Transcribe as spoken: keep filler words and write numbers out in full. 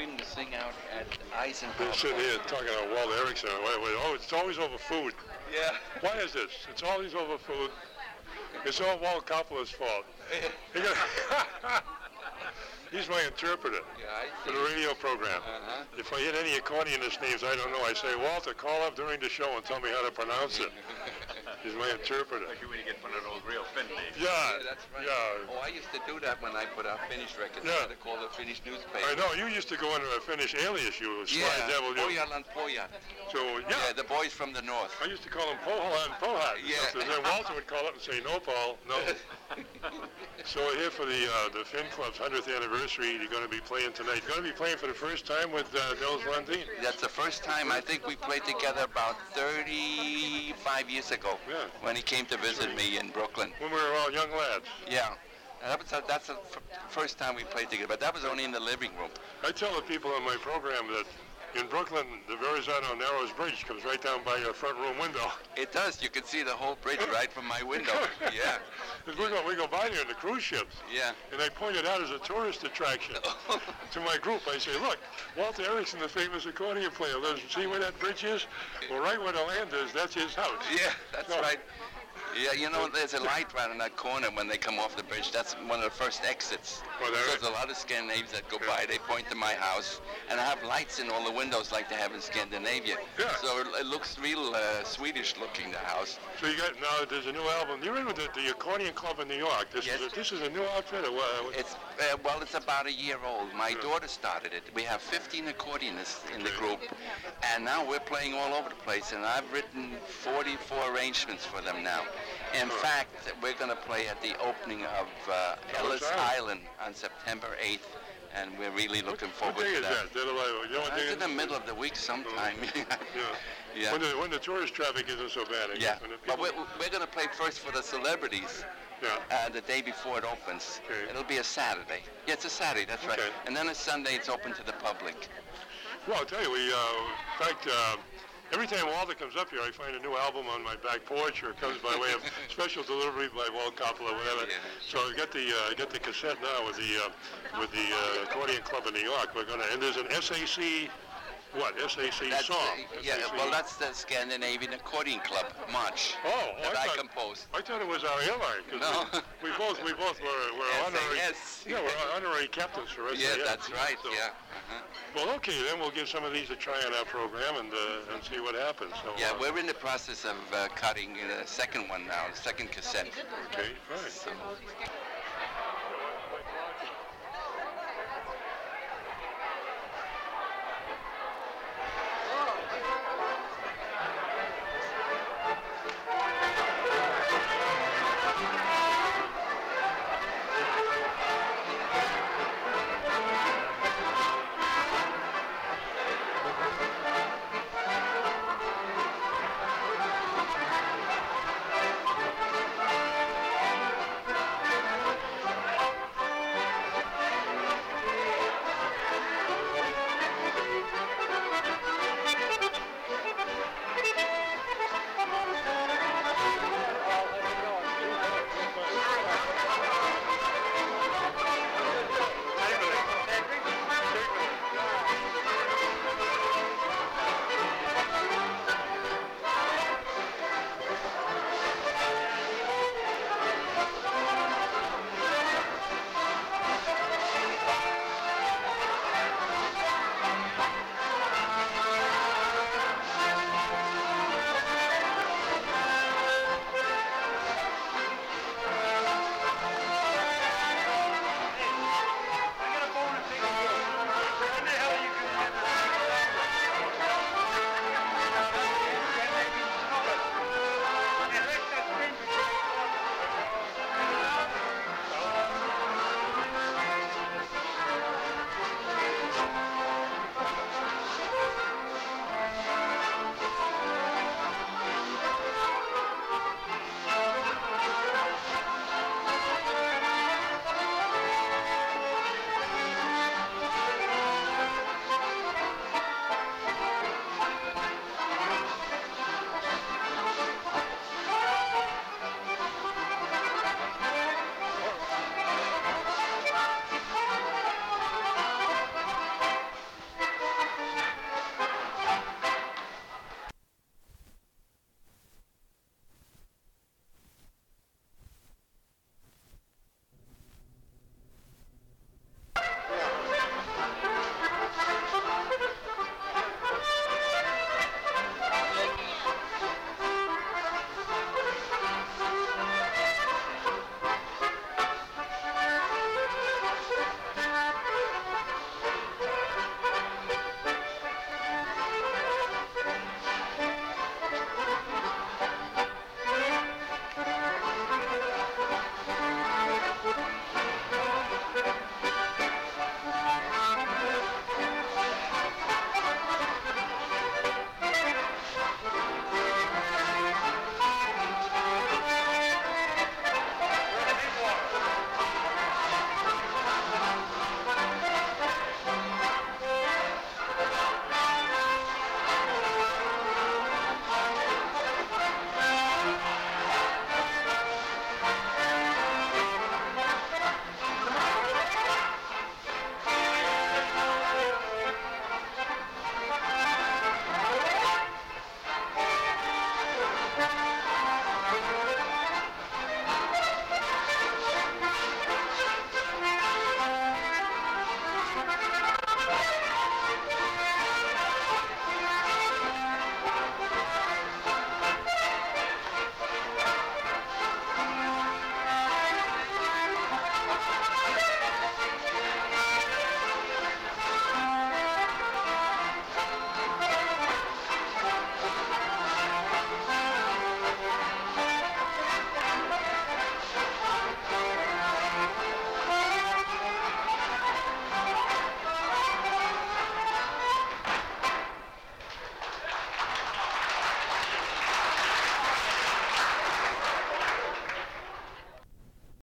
screaming to sing out at Eisenhower. They're sitting here talking about Walter Erickson. Wait, wait, oh, it's always over food. Yeah. Why is this? It's always over food. It's all Walt Coppola's fault. He got He's my interpreter Yeah, I for the radio program. Uh-huh. If I hit any accordionist names I don't know, I say, Walter, call up during the show and tell me how to pronounce it. He's my interpreter. Like when you get one of those real Finn names. Yeah, Yeah, that's right. yeah. Oh, I used to do that when I put out Finnish records. Yeah. I had to call the Finnish newspaper. I know, you used to go under a Finnish alias, you Sly Yeah, Devil. You. Pojat and Pojat. So, Yeah, yeah, the boys from the north. I used to call him Pohat and Pohat. Yeah. So then Walter would call up and say, no, Paul, no. So we're here for the uh, the Finn Club's hundredth anniversary. You're going to be playing tonight. You're going to be playing for the first time with uh, Nels Lundin. That's the first time. I think we played together about thirty-five years ago. Yeah. When he came to visit me in Brooklyn. When we were all young lads. Yeah. And that was a, that's the f- first time we played together, but that was only in the living room. I tell the people on my program that in Brooklyn, the Verrazano Narrows Bridge comes right down by your front room window. It does. You can see the whole bridge right from my window. Yeah. 'Cause we go, we go by there in the cruise ships. Yeah. And I point it out as a tourist attraction to my group. I say, look, Walter Erickson, the famous accordion player, lives. See where that bridge is? Well, right where the land is, that's his house. Yeah, that's So- right. Yeah, you know, there's a light right in that corner when they come off the bridge. That's one of the first exits. Oh, there So is? there's a lot of Scandinavians that go by. They point to my house, and I have lights in all the windows like they have in Scandinavia. Yeah. So it, it looks real uh, Swedish looking, the house. So you got now. There's a new album. You're in with the, the Accordion Club in New York. This Yes. is a, this is a new outfit. Or what? It's uh, well, it's about a year old. My daughter started it. We have fifteen accordionists in the group, and now we're playing all over the place. And I've written forty-four arrangements for them now. In fact, we're going to play at the opening of uh, Ellis Island on September eighth, and we're really looking What forward day to is that. that? That allow- you know what Uh, day It's it in the is? middle of the week sometime. Yeah. Yeah. When the when the tourist traffic isn't so bad. I Yeah, guess. When the but people- we're, we're going to play first for the celebrities yeah. uh, the day before it opens. Okay. It'll be a Saturday. Yeah, it's a Saturday, that's right. Okay. And then a Sunday, it's open to the public. Well, I'll tell you, we, uh, in fact, uh, every time Walter comes up here, I find a new album on my back porch, or it comes by way of special delivery by Walt Coppola, whatever. Yeah. So I got the uh, I got the cassette now with the uh, with the uh, Accordion Club in New York. We're gonna, and there's an S A C, what S A C That's, song? uh, yeah, S A C. well, that's the Scandinavian Accordion Club march Oh, oh, that I I thought- composed. I thought it was our airline. 'Cause No. We, we both we both were, were honorary. S A S. Yeah, we're honorary captains for S A S. Yeah, that's right, So- yeah. Uh-huh. Well, okay, then we'll give some of these a try on our program and uh, and see what happens. So, Yeah, uh, we're in the process of uh, cutting the second one now, the second cassette. okay, fine. So,